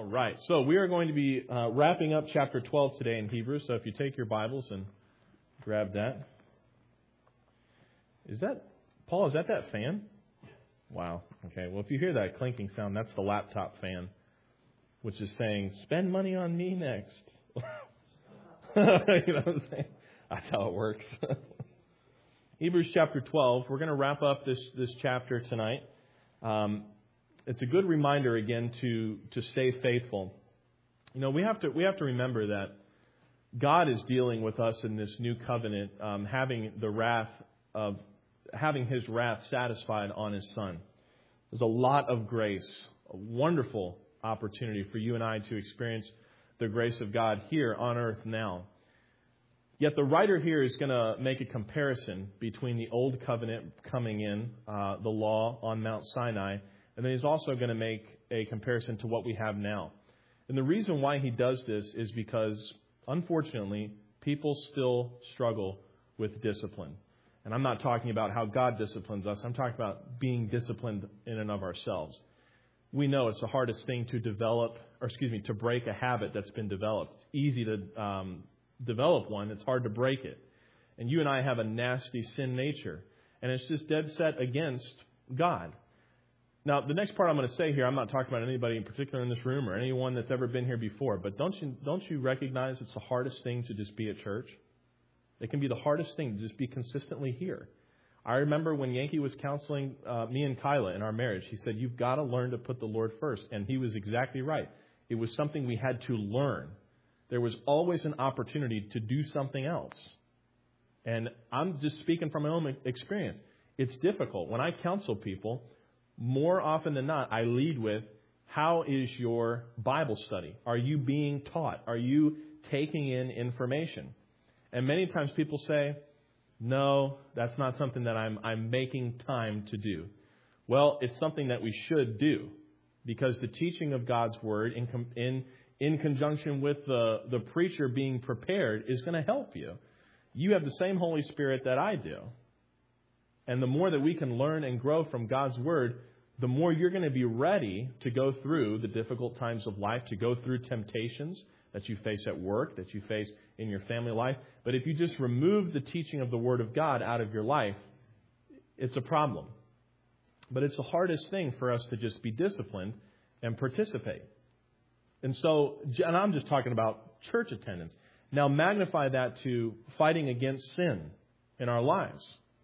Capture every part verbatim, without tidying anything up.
All right. So we are going to be uh, wrapping up chapter twelve today in Hebrews. So if you take your Bibles and grab that. Is that, Paul, is that that fan? Wow. Okay. Well, if you hear that clinking sound, that's the laptop fan, which is saying, spend money on me next. You know what I'm saying? That's how it works. Hebrews chapter twelve. We're going to wrap up this, this chapter tonight. Um, it's a good reminder again to, to stay faithful. You know, we have to we have to remember that God is dealing with us in this new covenant, um, having the wrath of having His wrath satisfied on His Son. There's a lot of grace, a wonderful opportunity for you and I to experience the grace of God here on earth now. Yet the writer here is going to make a comparison between the old covenant coming in, uh, the law on Mount Sinai, and then he's also going to make a comparison to what we have now. And the reason why he does this is because, unfortunately, people still struggle with discipline. And I'm not talking about how God disciplines us. I'm talking about being disciplined in and of ourselves. We know it's the hardest thing to develop, or excuse me, to break a habit that's been developed. It's easy to um, develop one. It's hard to break it. And you and I have a nasty sin nature. And it's just dead set against God. Now, the next part I'm going to say here, I'm not talking about anybody in particular in this room or anyone that's ever been here before. But don't you don't you recognize it's the hardest thing to just be at church? It can be the hardest thing to just be consistently here. I remember when Yankee was counseling uh, me and Kyla in our marriage, he said, you've got to learn to put the Lord first. And he was exactly right. It was something we had to learn. There was always an opportunity to do something else. And I'm just speaking from my own experience. It's difficult. When I counsel people, more often than not, I lead with, how is your Bible study? Are you being taught? Are you taking in information? And many times people say, no, that's not something that I'm I'm making time to do. Well, it's something that we should do, because the teaching of God's Word in in in conjunction with the, the preacher being prepared is going to help you. You have the same Holy Spirit that I do. And the more that we can learn and grow from God's Word, the more you're going to be ready to go through the difficult times of life, to go through temptations that you face at work, that you face in your family life. But if you just remove the teaching of the Word of God out of your life, it's a problem. But it's the hardest thing for us to just be disciplined and participate. And so, and I'm just talking about church attendance. Now magnify that to fighting against sin in our lives.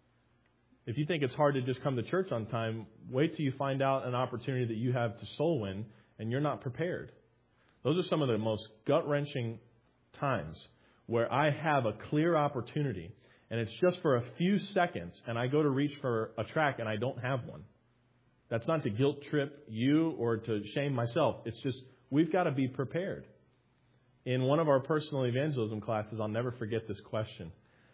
If you think it's hard to just come to church on time, wait till you find out an opportunity that you have to soul win and you're not prepared. Those are some of the most gut-wrenching times where I have a clear opportunity and it's just for a few seconds and I go to reach for a track and I don't have one. That's not to guilt trip you or to shame myself. It's just we've got to be prepared. In one of our personal evangelism classes, I'll never forget this question.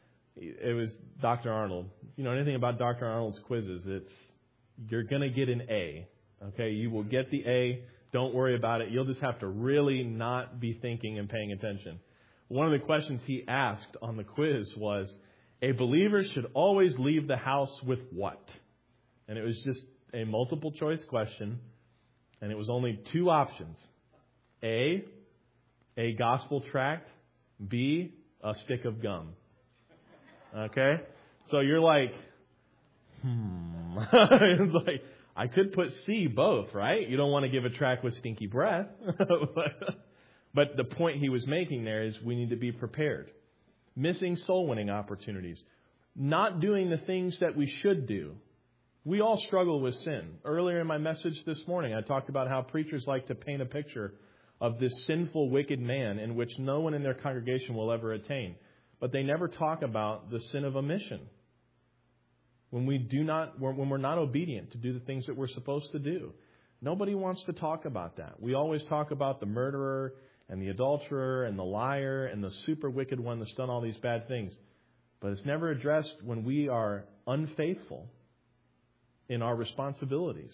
It was Doctor Arnold. If you know anything about Doctor Arnold's quizzes, it's you're going to get an A. Okay, you will get the A. Don't worry about it. You'll just have to really not be thinking and paying attention. One of the questions he asked on the quiz was, a believer should always leave the house with what? And it was just a multiple choice question. And it was only two options. A, a gospel tract. B, a stick of gum. Okay? So you're like, hmm. It's like, I could put C, both, right? You don't want to give a tract with stinky breath. But the point he was making there is we need to be prepared. Missing soul-winning opportunities. Not doing the things that we should do. We all struggle with sin. Earlier in my message this morning, I talked about how preachers like to paint a picture of this sinful, wicked man in which no one in their congregation will ever attain. But they never talk about the sin of omission. When we do not, when we're not obedient to do the things that we're supposed to do. Nobody wants to talk about that. We always talk about the murderer and the adulterer and the liar and the super wicked one that's done all these bad things. But it's never addressed when we are unfaithful in our responsibilities,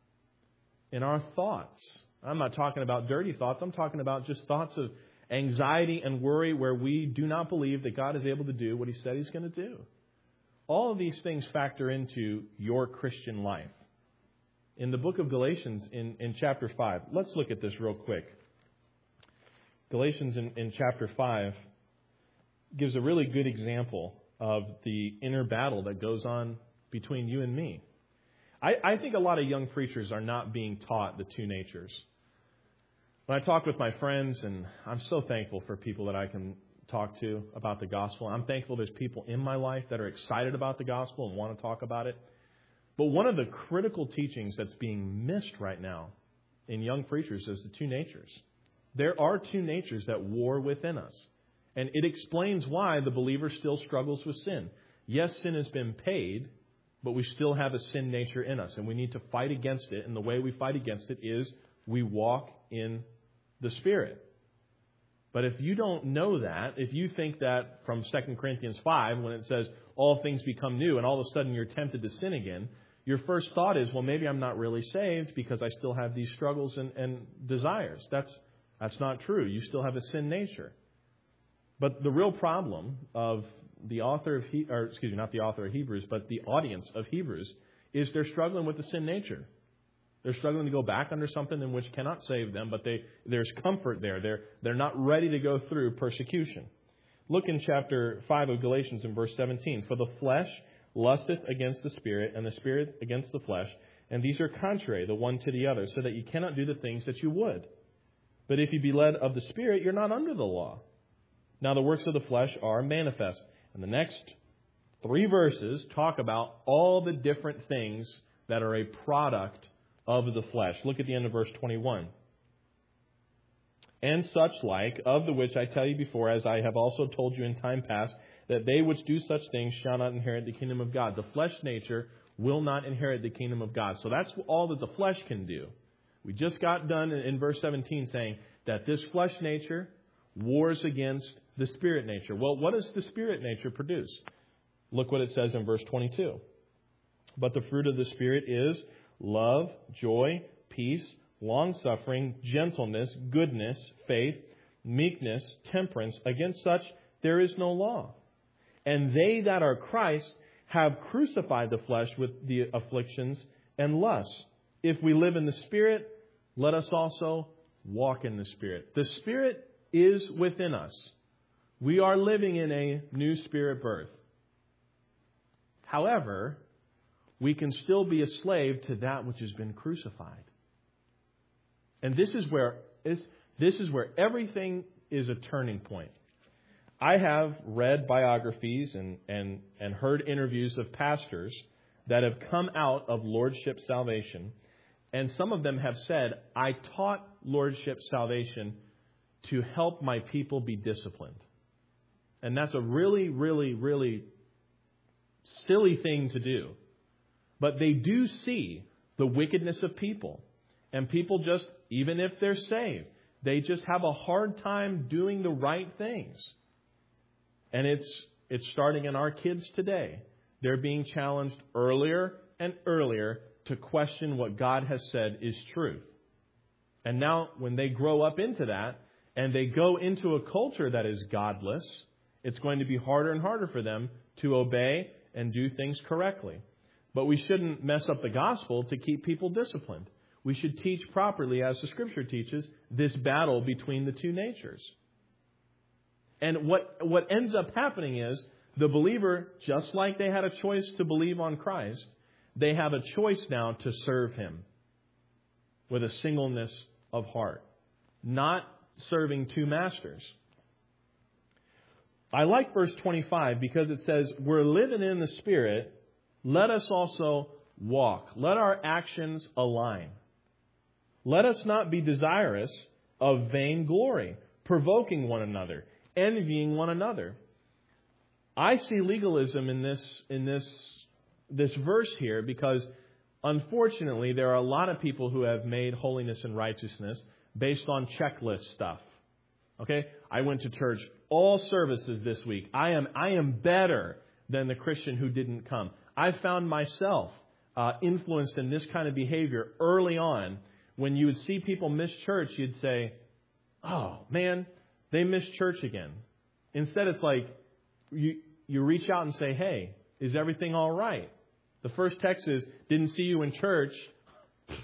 in our thoughts. I'm not talking about dirty thoughts. I'm talking about just thoughts of anxiety and worry where we do not believe that God is able to do what He said He's going to do. All of these things factor into your Christian life. in the book of Galatians in, in chapter five. Let's look at this real quick. Galatians in, in chapter five gives a really good example of the inner battle that goes on between you and me. I, I think a lot of young preachers are not being taught the two natures. When I talk with my friends, and I'm so thankful for people that I can talk to about the gospel. I'm thankful there's people in my life that are excited about the gospel and want to talk about it. But one of the critical teachings that's being missed right now in young preachers is the two natures. There are two natures that war within us. And it explains why the believer still struggles with sin. Yes, sin has been paid, but we still have a sin nature in us. And we need to fight against it. And the way we fight against it is we walk in the Spirit. But if you don't know that, if you think that from Second Corinthians five, when it says all things become new, and all of a sudden you're tempted to sin again, your first thought is, well, maybe I'm not really saved because I still have these struggles and, and desires. That's that's not true. You still have a sin nature. But the real problem of the author of, he, or excuse me, not the author of Hebrews, but the audience of Hebrews, is they're struggling with the sin nature. They're struggling to go back under something in which cannot save them, but they, there's comfort there. They're, they're not ready to go through persecution. Look in chapter five of Galatians in verse seventeen. For the flesh lusteth against the Spirit, and the Spirit against the flesh, and these are contrary the one to the other, so that you cannot do the things that you would. But if you be led of the Spirit, you're not under the law. Now the works of the flesh are manifest. And the next three verses talk about all the different things that are a product of the flesh. Look at the end of verse twenty-one. And such like, of the which I tell you before, as I have also told you in time past, that they which do such things shall not inherit the kingdom of God. The flesh nature will not inherit the kingdom of God. So that's all that the flesh can do. We just got done in verse seventeen saying that this flesh nature wars against the Spirit nature. Well, what does the Spirit nature produce? Look what it says in verse twenty-two. But the fruit of the Spirit is love, joy, peace, long-suffering, gentleness, goodness, faith, meekness, temperance. Against such there is no law. And they that are Christ have crucified the flesh with the afflictions and lusts. If we live in the Spirit, let us also walk in the Spirit. The Spirit is within us. We are living in a new spirit birth. However, we can still be a slave to that which has been crucified. And this is where this is where everything is a turning point. I have read biographies and, and, and heard interviews of pastors that have come out of Lordship salvation. And some of them have said, I taught Lordship salvation to help my people be disciplined. And that's a really, really, really silly thing to do. But they do see the wickedness of people. And people just, even if they're saved, they just have a hard time doing the right things. And it's it's starting in our kids today. They're being challenged earlier and earlier to question what God has said is truth. And now when they grow up into that, and they go into a culture that is godless, it's going to be harder and harder for them to obey and do things correctly. But we shouldn't mess up the gospel to keep people disciplined. We should teach properly, as the Scripture teaches, this battle between the two natures. And what, what ends up happening is the believer, just like they had a choice to believe on Christ, they have a choice now to serve Him with a singleness of heart, not serving two masters. I like verse twenty-five because it says, we're living in the Spirit. Let us also walk. Let our actions align. Let us not be desirous of vain glory, provoking one another, envying one another. I see legalism in this, in this, this verse here because unfortunately there are a lot of people who have made holiness and righteousness based on checklist stuff. Okay? I went to church all services this week. I am I am better than the Christian who didn't come. I found myself uh, influenced in this kind of behavior early on. When you would see people miss church, you'd say, oh, man, they missed church again. Instead, it's like you, you reach out and say, hey, is everything all right? The first text is, didn't see you in church.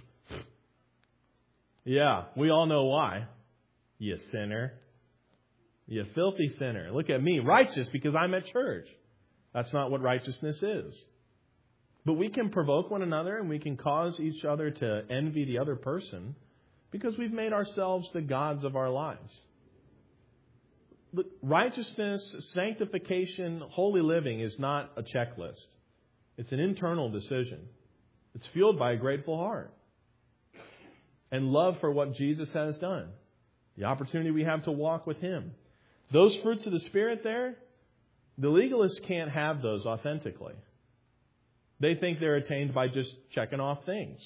Yeah, we all know why. You sinner. You filthy sinner. Look at me, righteous because I'm at church. That's not what righteousness is. But we can provoke one another and we can cause each other to envy the other person because we've made ourselves the gods of our lives. Look, righteousness, sanctification, holy living is not a checklist. It's an internal decision. It's fueled by a grateful heart and love for what Jesus has done. The opportunity we have to walk with Him. Those fruits of the Spirit there, the legalists can't have those authentically. They think they're attained by just checking off things.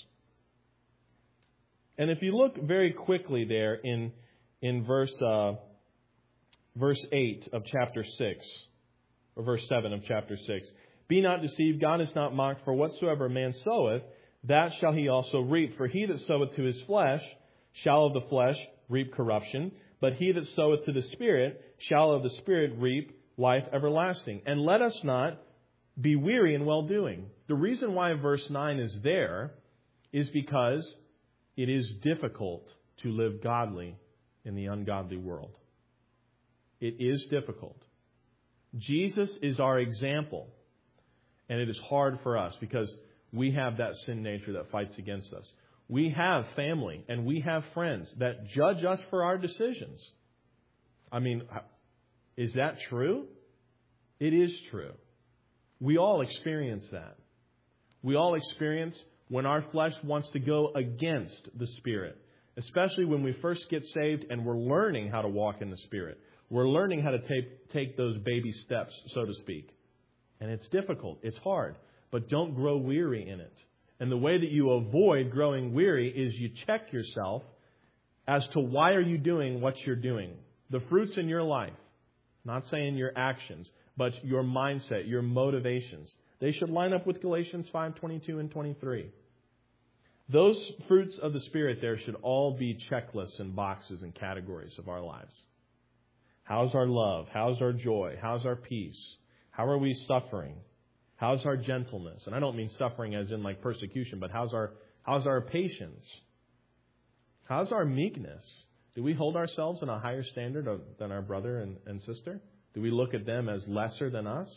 And if you look very quickly there in in verse uh, verse eight of chapter six, or verse seven of chapter six, be not deceived, God is not mocked, for whatsoever a man soweth, that shall he also reap. For he that soweth to his flesh shall of the flesh reap corruption, but he that soweth to the Spirit shall of the Spirit reap life everlasting. And let us not be weary in well-doing. The reason why verse nine is there is because it is difficult to live godly in the ungodly world. It is difficult. Jesus is our example. And it is hard for us because we have that sin nature that fights against us. We have family and we have friends that judge us for our decisions. I mean, is that true? It is true. We all experience that. We all experience when our flesh wants to go against the Spirit, especially when we first get saved and we're learning how to walk in the Spirit. We're learning how to take, take those baby steps, so to speak. And it's difficult. It's hard. But don't grow weary in it. And the way that you avoid growing weary is you check yourself as to why are you doing what you're doing. The fruits in your life, not saying your actions, but your mindset, your motivations. They should line up with Galatians five twenty-two and twenty-three. Those fruits of the Spirit there should all be checklists and boxes and categories of our lives. How's our love? How's our joy? How's our peace? How are we suffering? How's our gentleness? And I don't mean suffering as in like persecution, but how's our how's our patience? How's our meekness? Do we hold ourselves in a higher standard of, than our brother and, and sister? Do we look at them as lesser than us?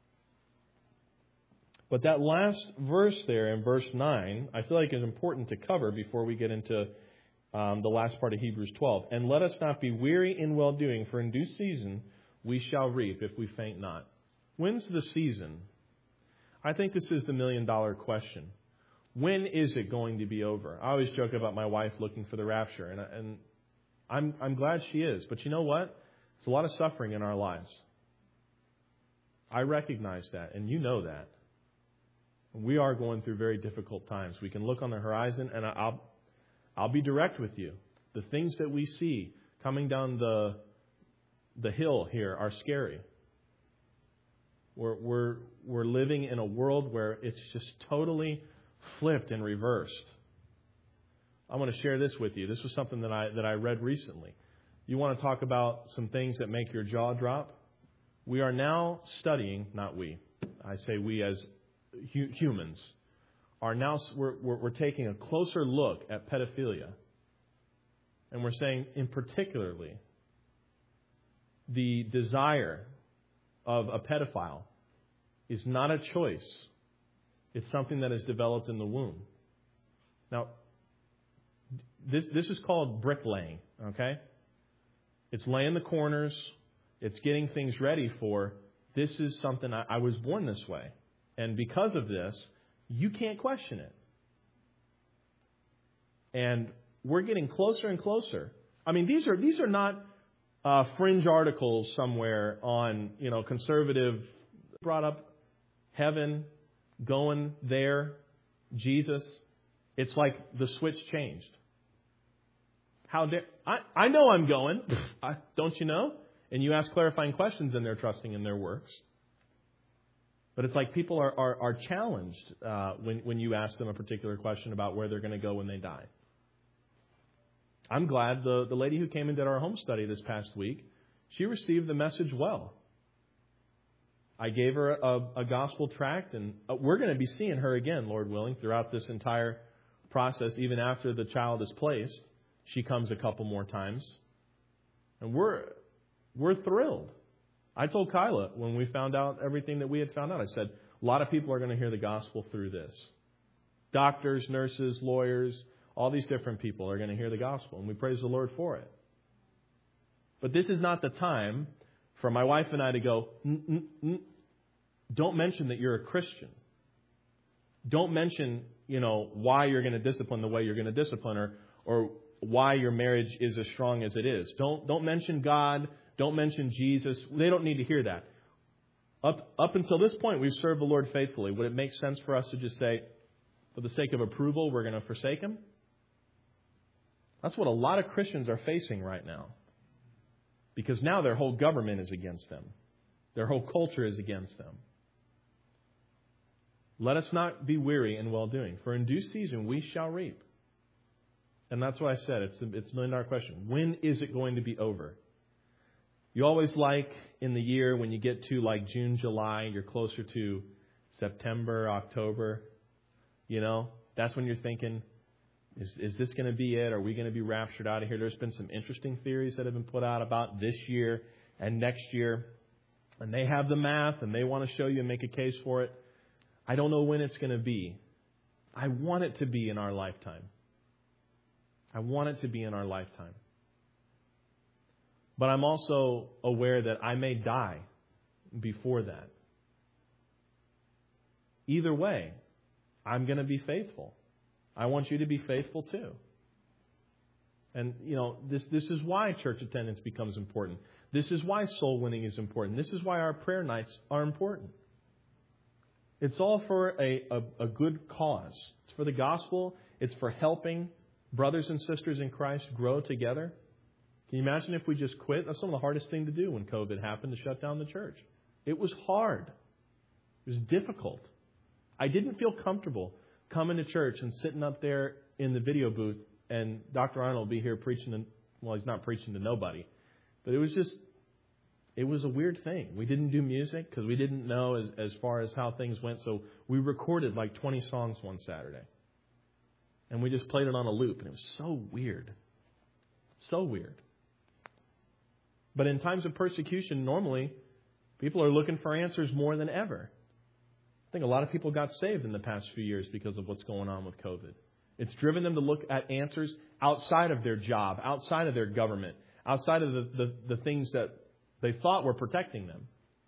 But that last verse there in verse nine, I feel like is important to cover before we get into um, the last part of Hebrews twelve. And let us not be weary in well-doing, for in due season we shall reap if we faint not. When's the season? I think this is the million-dollar question. When is it going to be over? I always joke about my wife looking for the rapture, and, and I'm, I'm glad she is. But you know what? There's a lot of suffering in our lives. I recognize that, and you know that. We are going through very difficult times. We can look on the horizon, and I'll, I'll be direct with you. The things that we see coming down the, the hill here are scary. We're, we're, we're living in a world where it's just totally flipped and reversed. I want to share this with you. This was something that I that I read recently. You want to talk about some things that make your jaw drop? We are now studying, not we, I say we as hu- humans, are now, we're, we're, we're taking a closer look at pedophilia. And we're saying, in particularly, the desire of a pedophile is not a choice. It's something that is developed in the womb. Now, this this is called bricklaying, okay? It's laying the corners. It's getting things ready for, this is something, I, I was born this way. And because of this, you can't question it. And we're getting closer and closer. I mean, these are these are not uh, fringe articles somewhere on, you know, conservative, brought up heaven, going there, Jesus. It's like the switch changed. How dare I? I know I'm going. I, don't you know? And you ask clarifying questions, and they're trusting in their works. But it's like people are are, are challenged uh, when when you ask them a particular question about where they're going to go when they die. I'm glad the the lady who came and did our home study this past week, she received the message well. I gave her a, a gospel tract, and we're going to be seeing her again, Lord willing, throughout this entire process, even after the child is placed. she comes a couple more times. And we're we're thrilled. I told Kyla when we found out everything that we had found out, I said, a lot of people are going to hear the gospel through this. Doctors, nurses, lawyers, all these different people are going to hear the gospel. And we praise the Lord for it. But this is not the time for my wife and I to go, Mm-mm-mm. Don't mention that you're a Christian. Don't mention, you know, why you're going to discipline the way you're going to discipline, or or why your marriage is as strong as it is. Don't don't mention God. Don't mention Jesus. They don't need to hear that. Up up until this point, we've served the Lord faithfully. Would it make sense for us to just say, for the sake of approval, we're going to forsake Him? That's what a lot of Christians are facing right now. Because now their whole government is against them. Their whole culture is against them. Let us not be weary in well-doing, for in due season we shall reap. And that's why I said it's a, it's a million dollar question. When is it going to be over? You always like in the year when you get to like June, July, you're closer to September, October. You know, that's when you're thinking, is, is this going to be it? Are we going to be raptured out of here? There's been some interesting theories that have been put out about this year and next year. And they have the math and they want to show you and make a case for it. I don't know when it's going to be. I want it to be in our lifetime. I want it to be in our lifetime. But I'm also aware that I may die before that. Either way, I'm going to be faithful. I want you to be faithful too. And, you know, this, this is why church attendance becomes important. This is why soul winning is important. This is why our prayer nights are important. It's all for a, a, a good cause. It's for the gospel. It's for helping brothers and sisters in Christ grow together. Can you imagine if we just quit? That's some of the hardest thing to do when COVID happened, to shut down the church. It was hard. It was difficult. I didn't feel comfortable coming to church and sitting up there in the video booth and Doctor Arnold will be here preaching to, well, he's not preaching to nobody. But it was just, it was a weird thing. We didn't do music because we didn't know as, as far as how things went. So we recorded like twenty songs one Saturday. And we just played it on a loop. And it was so weird. So weird. But in times of persecution, normally, people are looking for answers more than ever. I think a lot of people got saved in the past few years because of what's going on with COVID. It's driven them to look at answers outside of their job, outside of their government, outside of the, the, the things that they thought were protecting them.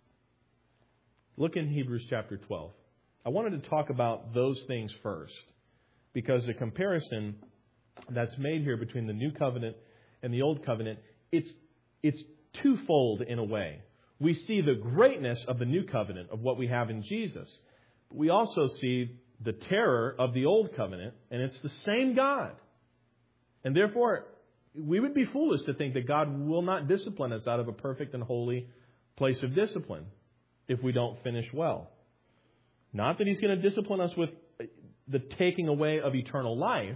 Look in Hebrews chapter twelve. I wanted to talk about those things first, because the comparison that's made here between the new covenant and the old covenant, it's it's twofold in a way. We see the greatness of the new covenant, of what we have in Jesus. But we also see the terror of the old covenant, and it's the same God. And therefore, we would be foolish to think that God will not discipline us out of a perfect and holy place of discipline if we don't finish well. Not that He's going to discipline us with the taking away of eternal life.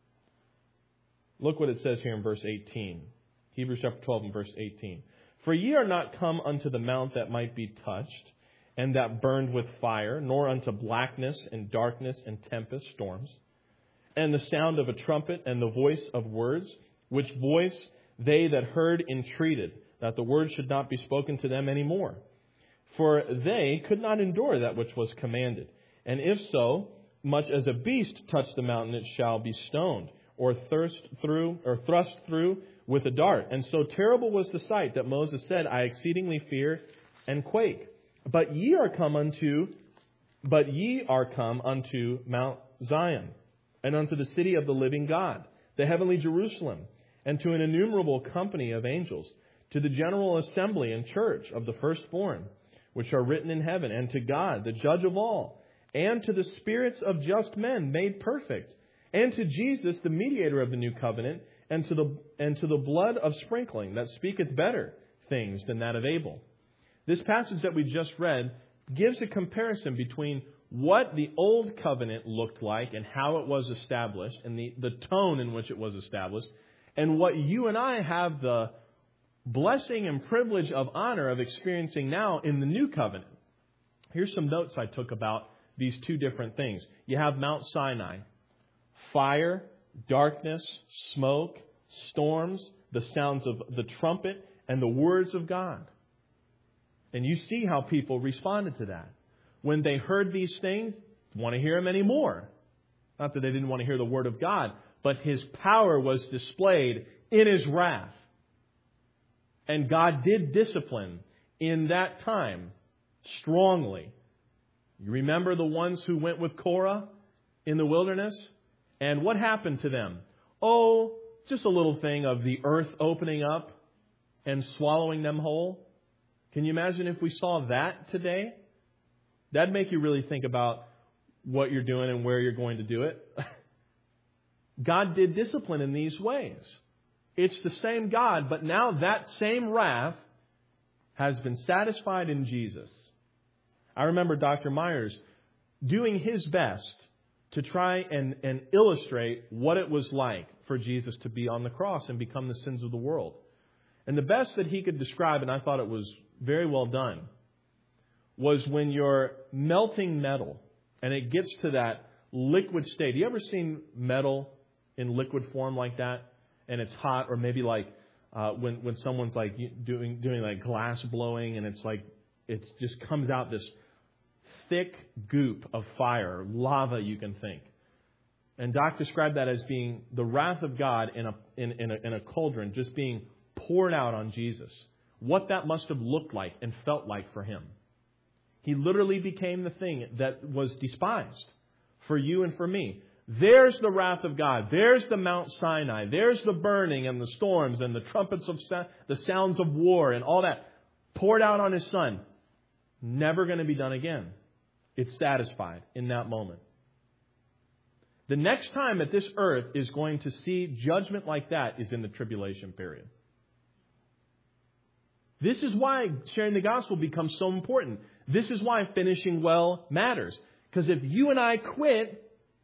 Look what it says here in verse eighteen. Hebrews chapter twelve and verse eighteen. For ye are not come unto the mount that might be touched, and that burned with fire, nor unto blackness and darkness and tempest, storms, and the sound of a trumpet and the voice of words, which voice they that heard entreated, that the word should not be spoken to them any more. For they could not endure that which was commanded. And if so, much as a beast touch the mountain, it shall be stoned, or thirst through, or thrust through with a dart. And so terrible was the sight that Moses said, I exceedingly fear and quake. But ye are come unto, but ye are come unto Mount Zion, and unto the city of the living God, the heavenly Jerusalem, and to an innumerable company of angels, to the general assembly and church of the firstborn, which are written in heaven, and to God, the judge of all, and to the spirits of just men made perfect, and to Jesus, the mediator of the new covenant, and to the and to the blood of sprinkling that speaketh better things than that of Abel. This passage that we just read gives a comparison between what the old covenant looked like and how it was established, and the, the tone in which it was established, and what you and I have the blessing and privilege of honor of experiencing now in the new covenant. Here's some notes I took about these two different things. You have Mount Sinai. Fire, darkness, smoke, storms, the sounds of the trumpet, and the words of God. And you see how people responded to that. When they heard these things, want to hear Him anymore. Not that they didn't want to hear the Word of God, but His power was displayed in His wrath. And God did discipline in that time strongly. You remember the ones who went with Korah in the wilderness? And what happened to them? Oh, just a little thing of the earth opening up and swallowing them whole. Can you imagine if we saw that today? That'd make you really think about what you're doing and where you're going to do it. God did discipline in these ways. It's the same God, but now that same wrath has been satisfied in Jesus. I remember Doctor Myers doing his best to try and, and illustrate what it was like for Jesus to be on the cross and become the sins of the world. And the best that he could describe, and I thought it was very well done, was when you're melting metal and it gets to that liquid state. You ever seen metal in liquid form like that? And it's hot, or maybe like uh, when when someone's like doing doing like glass blowing, and it's like it just comes out this thick goop of fire, lava, you can think. And Doc described that as being the wrath of God in a in in a, in a cauldron, just being poured out on Jesus. What that must have looked like and felt like for Him. He literally became the thing that was despised for you and for me. There's the wrath of God. There's the Mount Sinai. There's the burning and the storms and the trumpets of sa- the sounds of war and all that poured out on His Son. Never going to be done again. It's satisfied in that moment. The next time that this earth is going to see judgment like that is in the tribulation period. This is why sharing the gospel becomes so important. This is why finishing well matters. Because if you and I quit,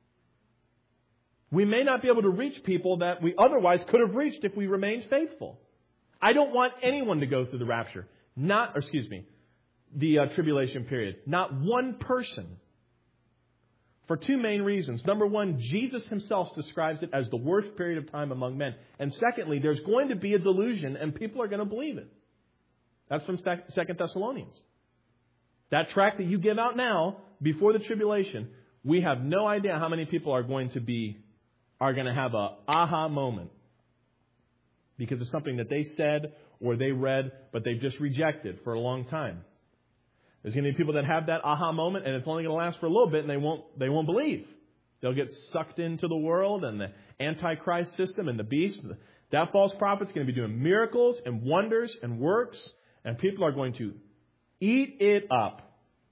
we may not be able to reach people that we otherwise could have reached if we remained faithful. I don't want anyone to go through the rapture. Not, or excuse me, the uh, tribulation period. Not one person. For two main reasons. Number one, Jesus Himself describes it as the worst period of time among men. And secondly, there's going to be a delusion and people are going to believe it. That's from Second Thessalonians. That tract that you give out now, before the tribulation, we have no idea how many people are going to be are going to have a aha moment because it's something that they said or they read, but they've just rejected for a long time. There's going to be people that have that aha moment, and it's only going to last for a little bit, and they won't they won't believe. They'll get sucked into the world and the Antichrist system and the beast. That false prophet's going to be doing miracles and wonders and works, and people are going to eat it up.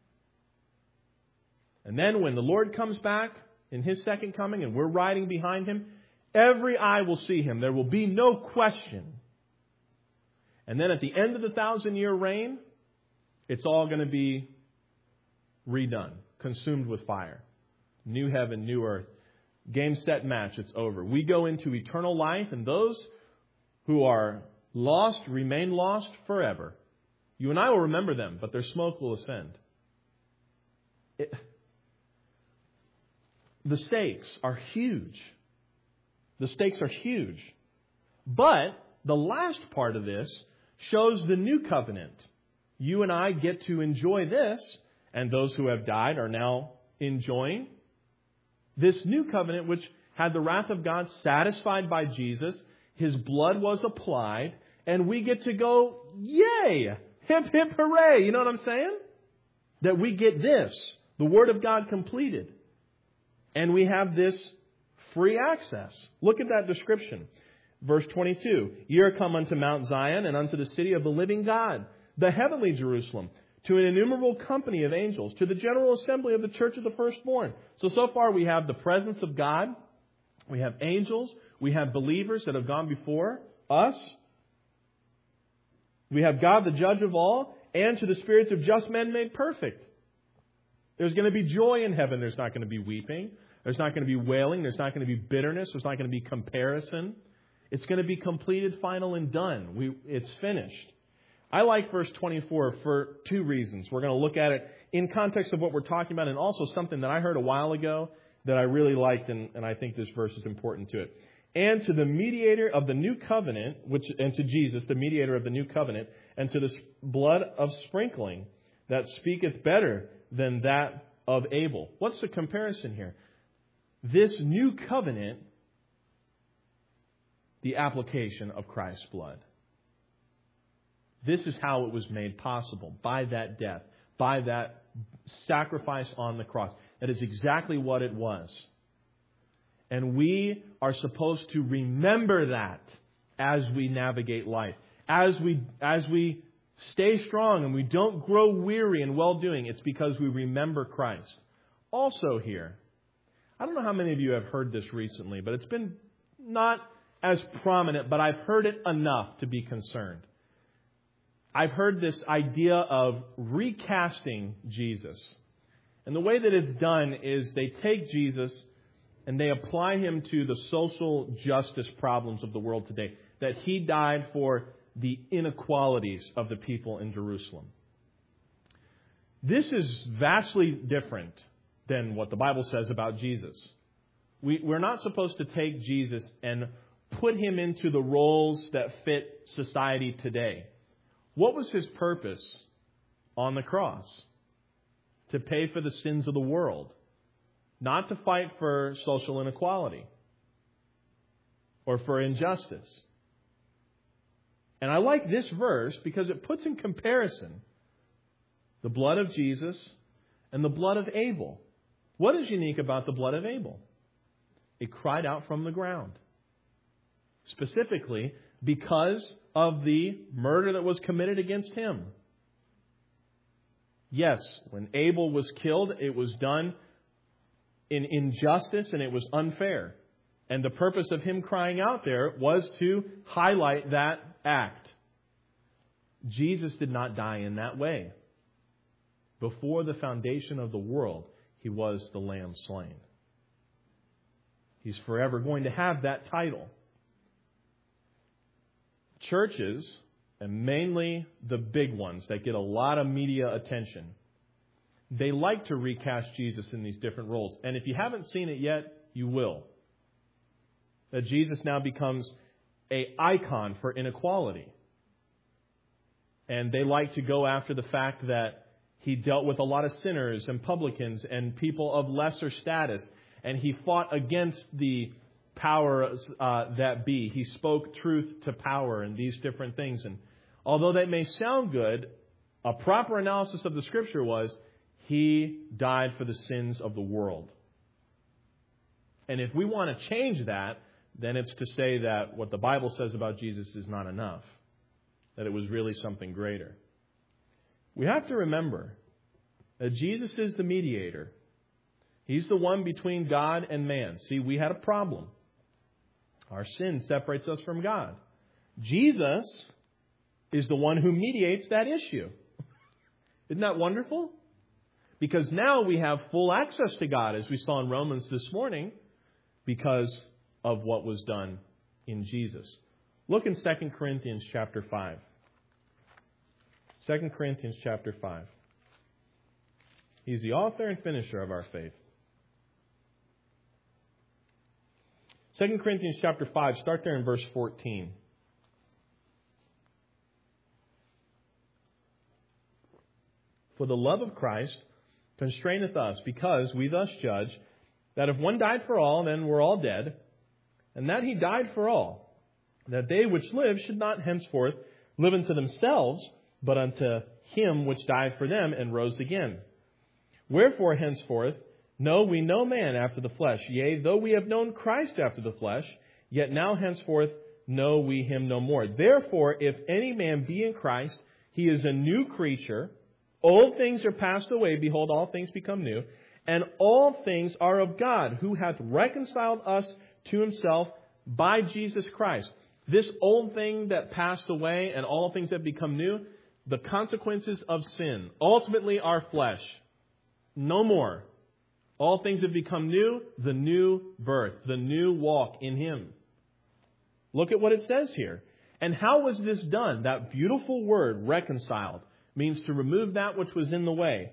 And then when the Lord comes back in His second coming and we're riding behind Him, every eye will see Him. There will be no question. And then at the end of the thousand year reign, it's all going to be redone, consumed with fire. New heaven, new earth. Game, set, match. It's over. We go into eternal life, and those who are lost remain lost forever. You and I will remember them, but their smoke will ascend. It, the stakes are huge. The stakes are huge. But the last part of this shows the new covenant. You and I get to enjoy this, and those who have died are now enjoying this new covenant, which had the wrath of God satisfied by Jesus. His blood was applied, and we get to go, yay! Hip, hip, hooray! You know what I'm saying? That we get this, the Word of God completed. And we have this free access. Look at that description. Verse twenty-two. Ye are come unto Mount Zion and unto the city of the living God, the heavenly Jerusalem, to an innumerable company of angels, to the general assembly of the church of the firstborn. So, so far we have the presence of God. We have angels. We have believers that have gone before us. We have God, the judge of all, and to the spirits of just men made perfect. There's going to be joy in heaven. There's not going to be weeping. There's not going to be wailing. There's not going to be bitterness. There's not going to be comparison. It's going to be completed, final, and done. We, it's finished. I like verse twenty-four for two reasons. We're going to look at it in context of what we're talking about, and also something that I heard a while ago that I really liked, and, and I think this verse is important to it. and to the mediator of the new covenant, which and to Jesus, the mediator of the new covenant, and to the blood of sprinkling that speaketh better than that of Abel. What's the comparison here? This new covenant, the application of Christ's blood. This is how it was made possible, by that death, by that sacrifice on the cross. That is exactly what it was. And we are supposed to remember that as we navigate life. As we, as we stay strong and we don't grow weary in well-doing, it's because we remember Christ. Also here, I don't know how many of you have heard this recently, but it's been not as prominent, but I've heard it enough to be concerned. I've heard this idea of recasting Jesus. And the way that it's done is they take Jesus and they apply him to the social justice problems of the world today. That he died for the inequalities of the people in Jerusalem. This is vastly different than what the Bible says about Jesus. We, we're not supposed to take Jesus and put him into the roles that fit society today. What was his purpose on the cross? To pay for the sins of the world. Not to fight for social inequality or for injustice. And I like this verse because it puts in comparison the blood of Jesus and the blood of Abel. What is unique about the blood of Abel? It cried out from the ground. Specifically, because of the murder that was committed against him. Yes, when Abel was killed, it was done in injustice and it was unfair. And the purpose of him crying out there was to highlight that act. Jesus did not die in that way. Before the foundation of the world, he was the Lamb slain. He's forever going to have that title. Churches, and mainly the big ones that get a lot of media attention, they like to recast Jesus in these different roles. And if you haven't seen it yet, you will. That Jesus now becomes an icon for inequality. And they like to go after the fact that he dealt with a lot of sinners and publicans and people of lesser status. And he fought against the powers uh, that be. He spoke truth to power and these different things. And although that may sound good, a proper analysis of the Scripture was he died for the sins of the world. And if we want to change that, then it's to say that what the Bible says about Jesus is not enough. That it was really something greater. We have to remember that Jesus is the mediator. He's the one between God and man. See, we had a problem. Our sin separates us from God. Jesus is the one who mediates that issue. Isn't that wonderful? Because now we have full access to God, as we saw in Romans this morning, because of what was done in Jesus. Look in Second Corinthians chapter five. Second Corinthians chapter five. He's the author and finisher of our faith. Second Corinthians chapter five, start there in verse fourteen. For the love of Christ constraineth us, because we thus judge that if one died for all, then we're all dead, and that he died for all, that they which live should not henceforth live unto themselves, but unto him which died for them and rose again. Wherefore henceforth know we no man after the flesh. Yea, though we have known Christ after the flesh, yet now henceforth know we him no more. Therefore, if any man be in Christ, he is a new creature. Old things are passed away. Behold, all things become new. And all things are of God, who hath reconciled us to himself by Jesus Christ. This old thing that passed away and all things that become new, the consequences of sin, ultimately our flesh. No more. All things have become new, the new birth, the new walk in him. Look at what it says here. And how was this done? That beautiful word, reconciled, means to remove that which was in the way.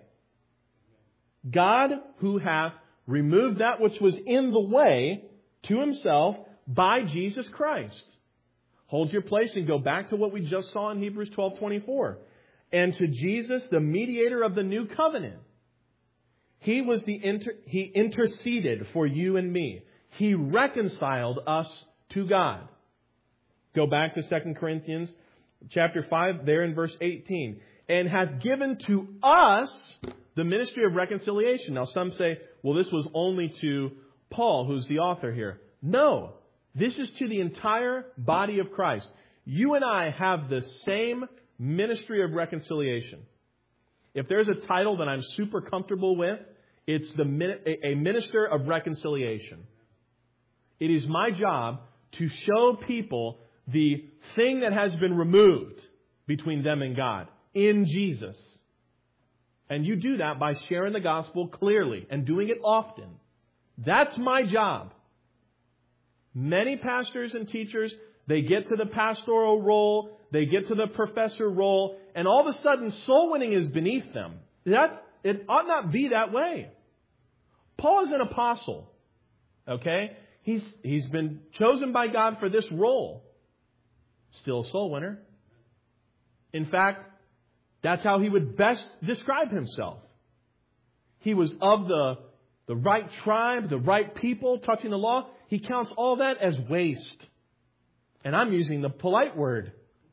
God, who hath removed that which was in the way to himself by Jesus Christ. Hold your place and go back to what we just saw in Hebrews twelve twenty-four. And to Jesus, the mediator of the new covenant. He was the inter- He interceded for you and me. He reconciled us to God. Go back to Second Corinthians chapter five, there in verse eighteen. And hath given to us the ministry of reconciliation. Now some say, well, this was only to Paul, who's the author here. No, this is to the entire body of Christ. You and I have the same ministry of reconciliation. If there's a title that I'm super comfortable with, it's the a minister of reconciliation. It is my job to show people the thing that has been removed between them and God in Jesus. And you do that by sharing the gospel clearly and doing it often. That's my job. Many pastors and teachers, they get to the pastoral role, they get to the professor role, and all of a sudden soul winning is beneath them. That, it ought not be that way. Paul is an apostle. Okay? He's, he's been chosen by God for this role. Still a soul winner. In fact, that's how he would best describe himself. He was of the, the right tribe, the right people, touching the law. He counts all that as waste. And I'm using the polite word.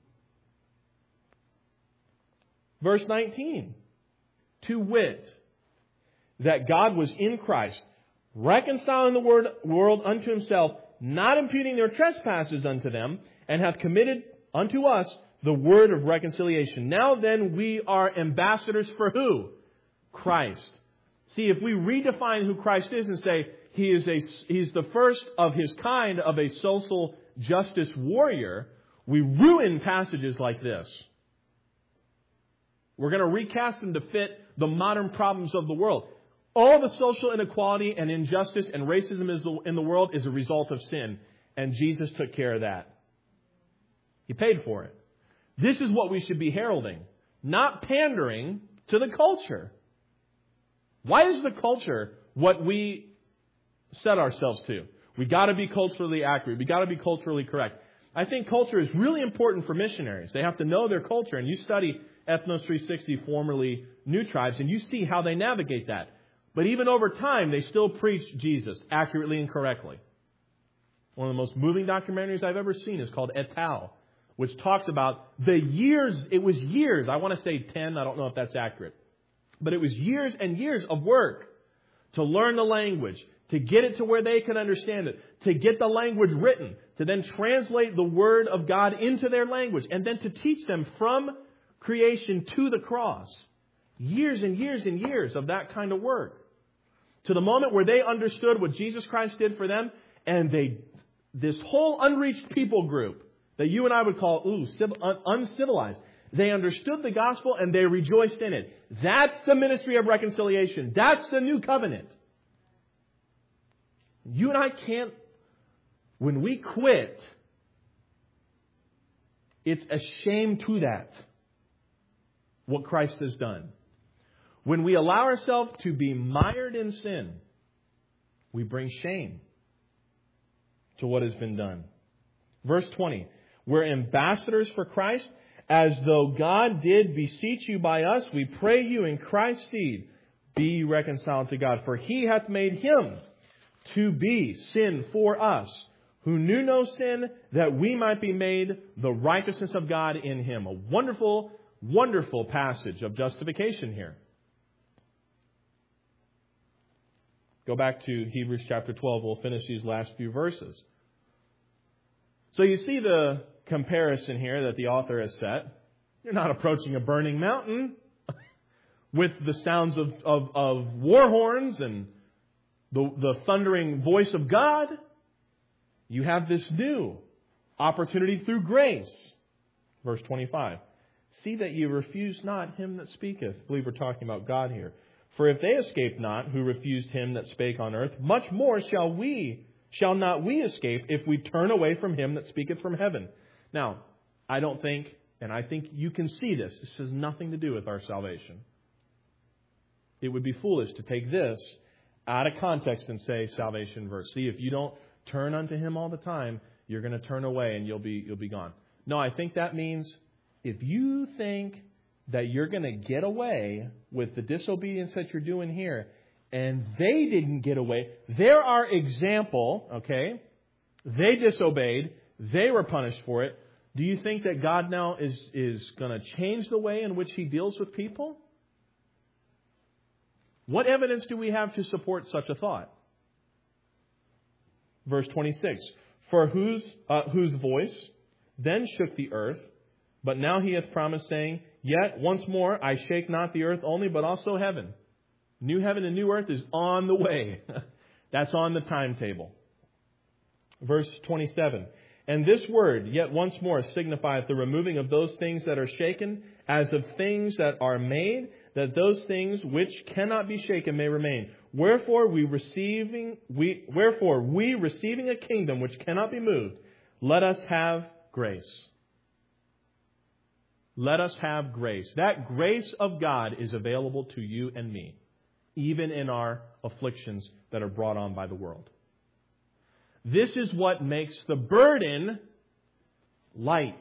Verse nineteen. To wit, that God was in Christ, reconciling the world unto himself, not imputing their trespasses unto them, and hath committed unto us the word of reconciliation. Now then, we are ambassadors for who? Christ. See, if we redefine who Christ is and say he is a, he's the first of his kind of a social justice warrior, we ruin passages like this. We're going to recast them to fit the modern problems of the world. All the social inequality and injustice and racism in the world is a result of sin. And Jesus took care of that. He paid for it. This is what we should be heralding, not pandering to the culture. Why is the culture what we set ourselves to? We got to be culturally accurate. We got to be culturally correct. I think culture is really important for missionaries. They have to know their culture. And you study Ethnos three sixty, formerly New Tribes, and you see how they navigate that. But even over time, they still preach Jesus accurately and correctly. One of the most moving documentaries I've ever seen is called Et al., which talks about the years, it was years, I want to say ten, I don't know if that's accurate, but it was years and years of work to learn the language, to get it to where they can understand it, to get the language written, to then translate the Word of God into their language, and then to teach them from creation to the cross. Years and years and years of that kind of work. To the moment where they understood what Jesus Christ did for them, and they, this whole unreached people group that you and I would call ooh, civil, un, uncivilized, they understood the gospel and they rejoiced in it. That's the ministry of reconciliation. That's the new covenant. You and I can't, when we quit, it's a shame to that, what Christ has done. When we allow ourselves to be mired in sin, we bring shame to what has been done. Verse twenty, we're ambassadors for Christ, as though God did beseech you by us, we pray you in Christ's stead, be reconciled to God. For he hath made him to be sin for us, who knew no sin, that we might be made the righteousness of God in him. A wonderful, wonderful passage of justification here. Go back to Hebrews chapter twelve. We'll finish these last few verses. So you see the comparison here that the author has set. You're not approaching a burning mountain with the sounds of, of, of war horns and the, the thundering voice of God. You have this new opportunity through grace. Verse twenty-five. See that you refuse not him that speaketh. I believe we're talking about God here. For if they escape not, who refused him that spake on earth, much more shall we, shall not we escape if we turn away from him that speaketh from heaven. Now, I don't think, and I think you can see this, this has nothing to do with our salvation. It would be foolish to take this out of context and say salvation verse. See, if you don't turn unto Him all the time, you're going to turn away and you'll be you'll be gone. No, I think that means if you think that you're going to get away with the disobedience that you're doing here, and they didn't get away, they're our example, okay? They disobeyed. They were punished for it. Do you think that God now is, is going to change the way in which He deals with people? What evidence do we have to support such a thought? Verse twenty-six. For whose, uh, whose voice then shook the earth, but now He hath promised, saying, Yet once more I shake not the earth only, but also heaven. New heaven and new earth is on the way. That's on the timetable. Verse twenty-seven. And this word, yet once more, signifieth the removing of those things that are shaken, as of things that are made, that those things which cannot be shaken may remain. Wherefore we receiving we wherefore we receiving a kingdom which cannot be moved, let us have grace. Let us have grace. That grace of God is available to you and me, even in our afflictions that are brought on by the world. This is what makes the burden light.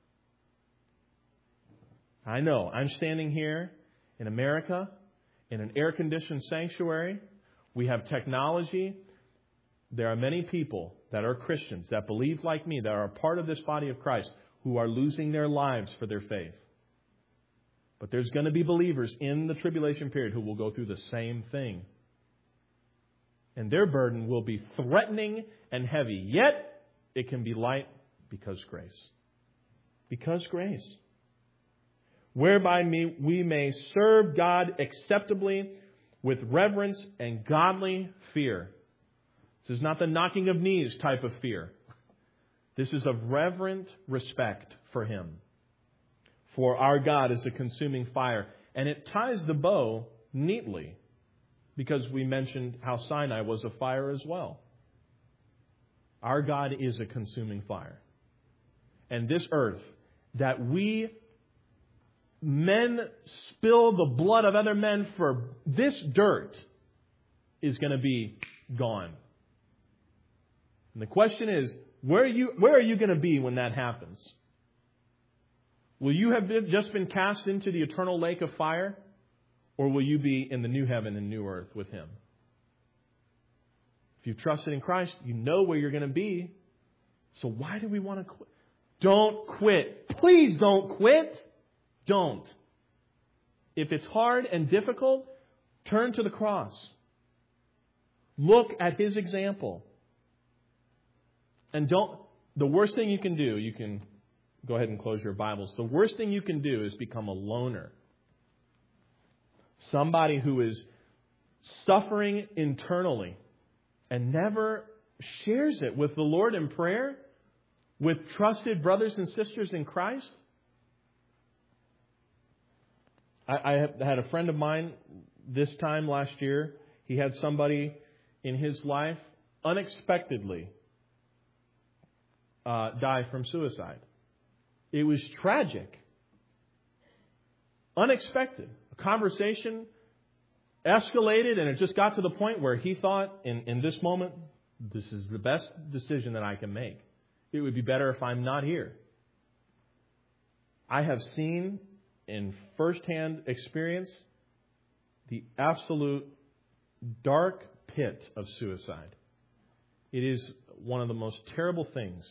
I know, I'm standing here in America, in an air-conditioned sanctuary. We have technology. There are many people that are Christians, that believe like me, that are a part of this body of Christ, who are losing their lives for their faith. But there's going to be believers in the tribulation period who will go through the same thing. And their burden will be threatening and heavy. Yet, it can be light because grace. Because grace. Whereby we may serve God acceptably with reverence and godly fear. This is not the knocking of knees type of fear. This is of reverent respect for Him. For our God is a consuming fire. And it ties the bow neatly, because we mentioned how Sinai was a fire as well. Our God is a consuming fire. And this earth, that we men spill the blood of other men for this dirt, is going to be gone. And the question is, where are you, where are you going to be when that happens? Will you have been, just been cast into the eternal lake of fire? Or will you be in the new heaven and new earth with Him? If you've trusted in Christ, you know where you're going to be. So why do we want to quit? Don't quit. Please don't quit. Don't. If it's hard and difficult, turn to the cross. Look at His example. And don't, the worst thing you can do, you can go ahead and close your Bibles. The worst thing you can do is become a loner. Somebody who is suffering internally and never shares it with the Lord in prayer, with trusted brothers and sisters in Christ. I, I had a friend of mine this time last year. He had somebody in his life unexpectedly uh, die from suicide. It was tragic. Unexpected. A conversation escalated, and it just got to the point where he thought, in, in this moment, this is the best decision that I can make. It would be better if I'm not here. I have seen in firsthand experience the absolute dark pit of suicide. It is one of the most terrible things.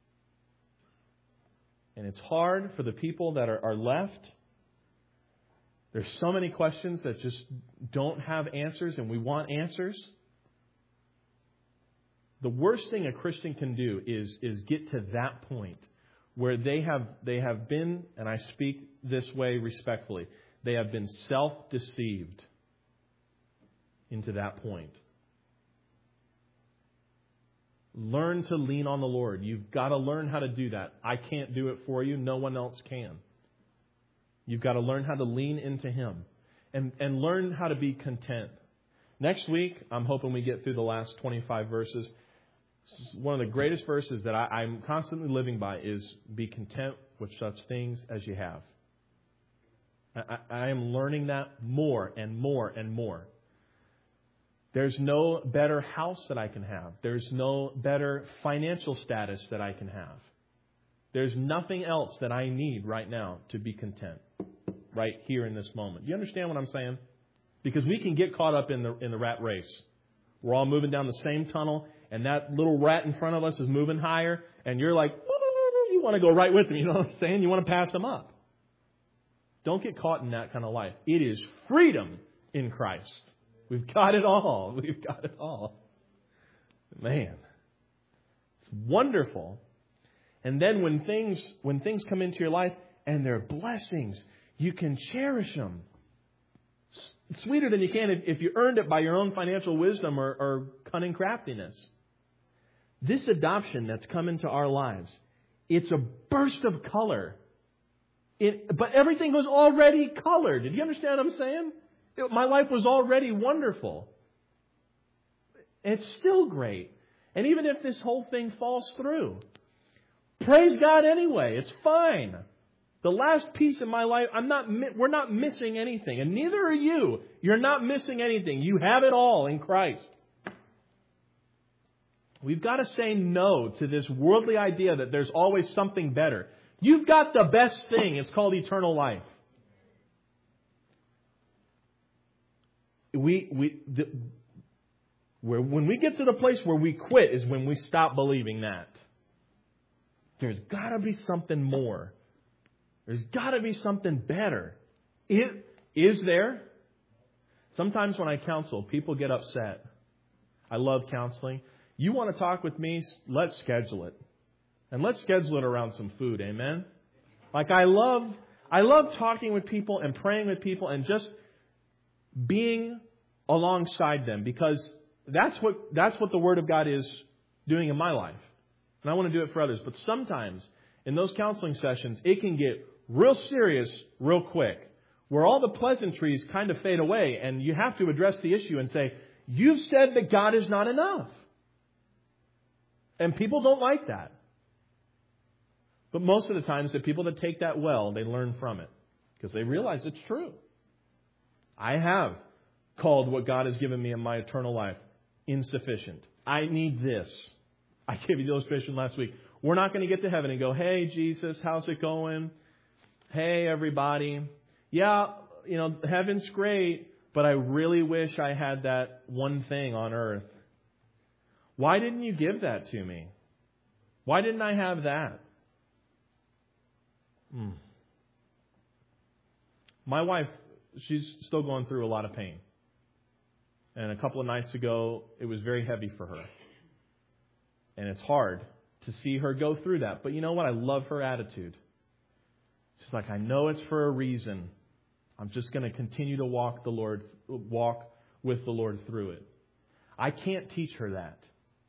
And it's hard for the people that are, are left. There's so many questions that just don't have answers, and we want answers. The worst thing a Christian can do is, is get to that point where they have they have been, and I speak this way respectfully, they have been self-deceived into that point. Learn to lean on the Lord. You've got to learn how to do that. I can't do it for you. No one else can. You've got to learn how to lean into Him and, and learn how to be content. Next week, I'm hoping we get through the last twenty-five verses. One of the greatest verses that I, I'm constantly living by is be content with such things as you have. I, I am learning that more and more and more. There's no better house that I can have. There's no better financial status that I can have. There's nothing else that I need right now to be content. Right here in this moment. Do you understand what I'm saying? Because we can get caught up in the in the rat race. We're all moving down the same tunnel, and that little rat in front of us is moving higher, and you're like, you want to go right with him. You know what I'm saying? You want to pass him up. Don't get caught in that kind of life. It is freedom in Christ. We've got it all. We've got it all. Man, it's wonderful. And then when things when things come into your life and they're blessings, you can cherish them. It's sweeter than you can if, if you earned it by your own financial wisdom or, or cunning craftiness. This adoption that's come into our lives, it's a burst of color. It, but everything was already colored. Did you understand what I'm saying? It, my life was already wonderful. It's still great. And even if this whole thing falls through, praise God anyway. It's fine. The last piece in my life, I'm not. We're not missing anything, and neither are you. You're not missing anything. You have it all in Christ. We've got to say no to this worldly idea that there's always something better. You've got the best thing. It's called eternal life. We we the, where when we get to the place where we quit is when we stop believing that. There's got to be something more. There's got to be something better. It, is there? Sometimes when I counsel, people get upset. I love counseling. You want to talk with me? Let's schedule it. And let's schedule it around some food. Amen? Like I love, I love talking with people and praying with people and just being alongside them, because that's what, that's what the Word of God is doing in my life. And I want to do it for others. But sometimes in those counseling sessions, it can get real serious real quick, where all the pleasantries kind of fade away, and you have to address the issue and say, you've said that God is not enough. And people don't like that. But most of the times, the people that take that well, they learn from it, because they realize it's true. I have called what God has given me in my eternal life insufficient. I need this. I gave you the illustration last week. We're not going to get to heaven and go, hey, Jesus, how's it going? Hey, everybody. Yeah, you know, heaven's great, but I really wish I had that one thing on earth. Why didn't you give that to me? Why didn't I have that? Hmm. My wife, she's still going through a lot of pain. And a couple of nights ago, it was very heavy for her. And it's hard to see her go through that. But you know what? I love her attitude. She's like, I know it's for a reason. I'm just going to continue to walk the Lord, walk with the Lord through it. I can't teach her that.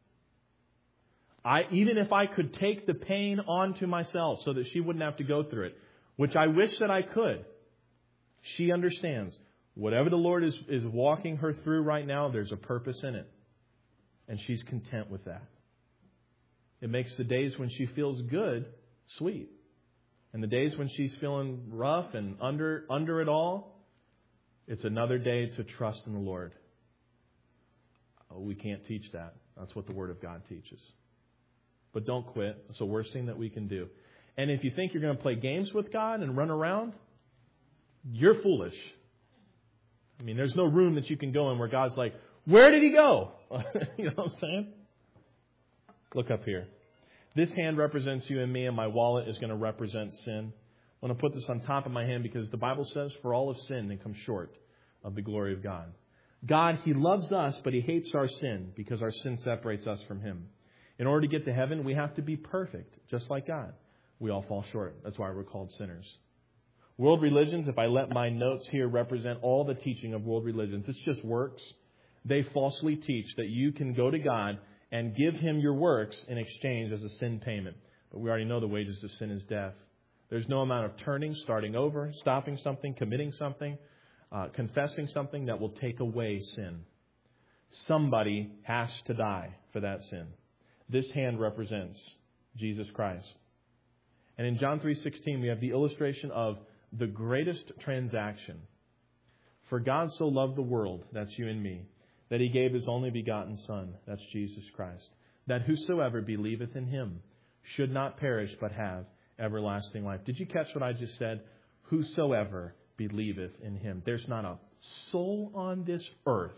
I, even if I could take the pain onto myself so that she wouldn't have to go through it, which I wish that I could, she understands. Whatever the Lord is, is walking her through right now, there's a purpose in it. And she's content with that. It makes the days when she feels good sweet. And the days when she's feeling rough and under under it all, it's another day to trust in the Lord. Oh, we can't teach that. That's what the Word of God teaches. But don't quit. It's the worst thing that we can do. And if you think you're going to play games with God and run around, you're foolish. I mean, there's no room that you can go in where God's like, where did he go? You know what I'm saying? Look up here. This hand represents you and me, and my wallet is going to represent sin. I'm going to put this on top of my hand because the Bible says, for all have sinned and come short of the glory of God. God, He loves us, but He hates our sin because our sin separates us from Him. In order to get to heaven, we have to be perfect, just like God. We all fall short. That's why we're called sinners. World religions, if I let my notes here represent all the teaching of world religions, it's just works. They falsely teach that you can go to God and give Him your works in exchange as a sin payment. But we already know the wages of sin is death. There's no amount of turning, starting over, stopping something, committing something, uh, confessing something that will take away sin. Somebody has to die for that sin. This hand represents Jesus Christ. And in John three sixteen, we have the illustration of the greatest transaction. For God so loved the world, that's you and me, that He gave His only begotten Son, that's Jesus Christ, that whosoever believeth in Him should not perish but have everlasting life. Did you catch what I just said? Whosoever believeth in Him. There's not a soul on this earth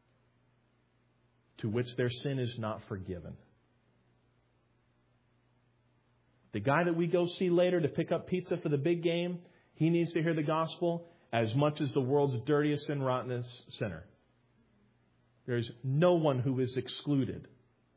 to which their sin is not forgiven. The guy that we go see later to pick up pizza for the big game, he needs to hear the gospel as much as the world's dirtiest and rottenest sinner. There's no one who is excluded.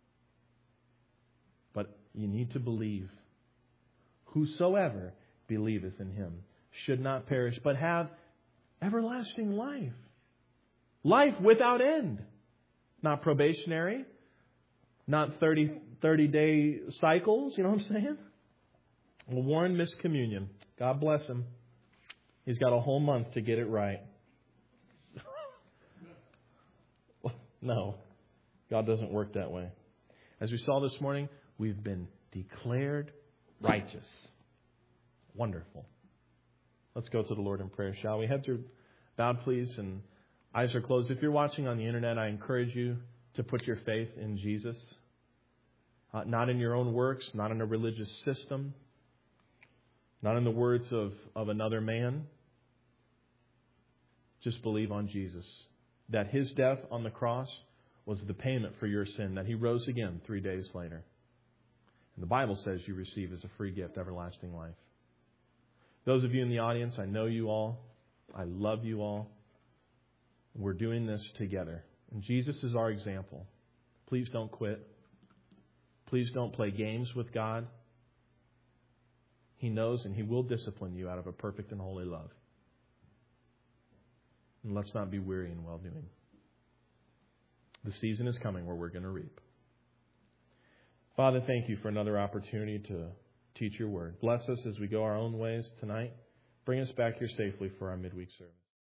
But you need to believe. Whosoever believeth in Him should not perish, but have everlasting life. Life without end. Not probationary. Not thirty, thirty-day cycles. You know what I'm saying? Well, Warren missed communion. God bless him. He's got a whole month to get it right. No, God doesn't work that way. As we saw this morning, we've been declared righteous. Wonderful. Let's go to the Lord in prayer, shall we? Heads are bowed, please, and eyes are closed. If you're watching on the internet, I encourage you to put your faith in Jesus. Uh, not in your own works, not in a religious system, not in the words of, of another man. Just believe on Jesus. That His death on the cross was the payment for your sin. That He rose again three days later. And the Bible says you receive as a free gift everlasting life. Those of you in the audience, I know you all. I love you all. We're doing this together. And Jesus is our example. Please don't quit. Please don't play games with God. He knows and He will discipline you out of a perfect and holy love. And let's not be weary in well-doing. The season is coming where we're going to reap. Father, thank You for another opportunity to teach Your word. Bless us as we go our own ways tonight. Bring us back here safely for our midweek service.